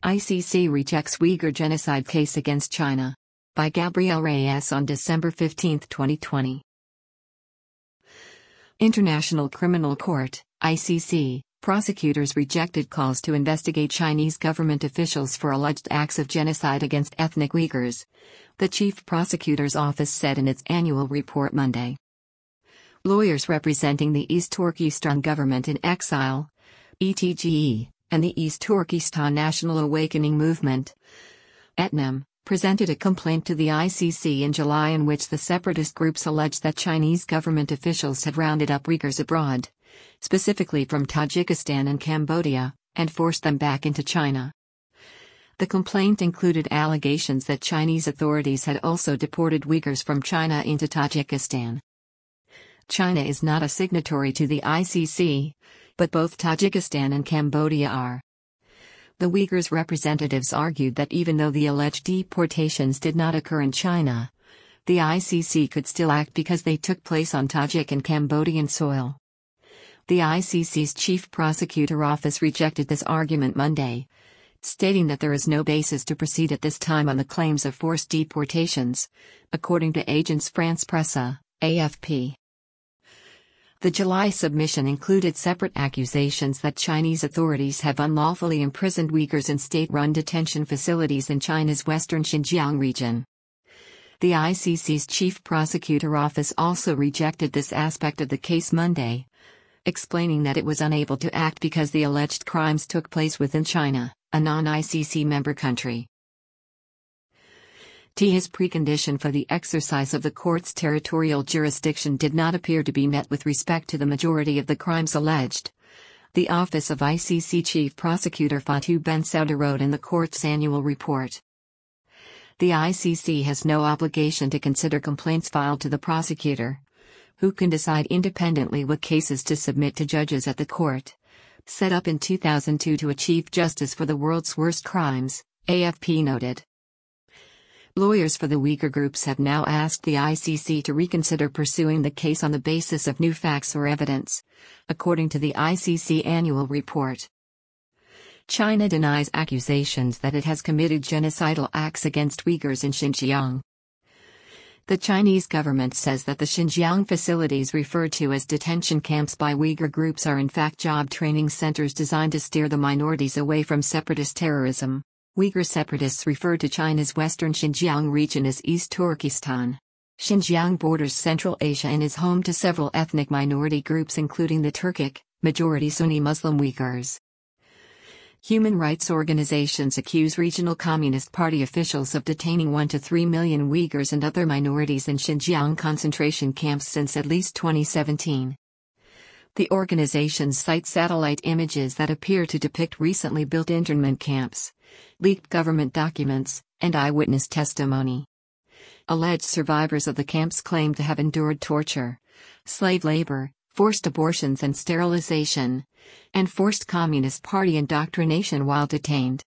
ICC rejects Uyghur genocide case against China. By Gabriel Reyes on December 15, 2020. International Criminal Court, ICC, prosecutors rejected calls to investigate Chinese government officials for alleged acts of genocide against ethnic Uyghurs, the Chief Prosecutor's Office said in its annual report Monday. Lawyers representing the East Turkestan Government in Exile, ETGE, and the East Turkestan National Awakening Movement, ETNAM, presented a complaint to the ICC in July in which the separatist groups alleged that Chinese government officials had rounded up Uyghurs abroad, specifically from Tajikistan and Cambodia, and forced them back into China. The complaint included allegations that Chinese authorities had also deported Uyghurs from China into Tajikistan. China is not a signatory to the ICC, but both Tajikistan and Cambodia are. The Uyghurs' representatives argued that even though the alleged deportations did not occur in China, the ICC could still act because they took place on Tajik and Cambodian soil. The ICC's Chief Prosecutor Office rejected this argument Monday, stating that there is no basis to proceed at this time on the claims of forced deportations, according to Agence France-Presse, AFP. The July submission included separate accusations that Chinese authorities have unlawfully imprisoned Uyghurs in state-run detention facilities in China's western Xinjiang region. The ICC's Chief Prosecutor Office also rejected this aspect of the case Monday, explaining that it was unable to act because the alleged crimes took place within China, a non-ICC member country. His precondition for the exercise of the court's territorial jurisdiction did not appear to be met with respect to the majority of the crimes alleged, the Office of ICC Chief Prosecutor Fatou Bensouda wrote in the court's annual report. The ICC has no obligation to consider complaints filed to the prosecutor, who can decide independently what cases to submit to judges at the court, set up in 2002 to achieve justice for the world's worst crimes, AFP noted. Lawyers for the Uyghur groups have now asked the ICC to reconsider pursuing the case on the basis of new facts or evidence, according to the ICC annual report. China denies accusations that it has committed genocidal acts against Uyghurs in Xinjiang. The Chinese government says that the Xinjiang facilities referred to as detention camps by Uyghur groups are in fact job training centers designed to steer the minorities away from separatist terrorism. Uyghur separatists refer to China's western Xinjiang region as East Turkestan. Xinjiang borders Central Asia and is home to several ethnic minority groups including the Turkic, majority Sunni Muslim Uyghurs. Human rights organizations accuse regional Communist Party officials of detaining 1 to 3 million Uyghurs and other minorities in Xinjiang concentration camps since at least 2017. The organizations cite satellite images that appear to depict recently built internment camps, leaked government documents, and eyewitness testimony. Alleged survivors of the camps claim to have endured torture, slave labor, forced abortions and sterilization, and forced Communist Party indoctrination while detained.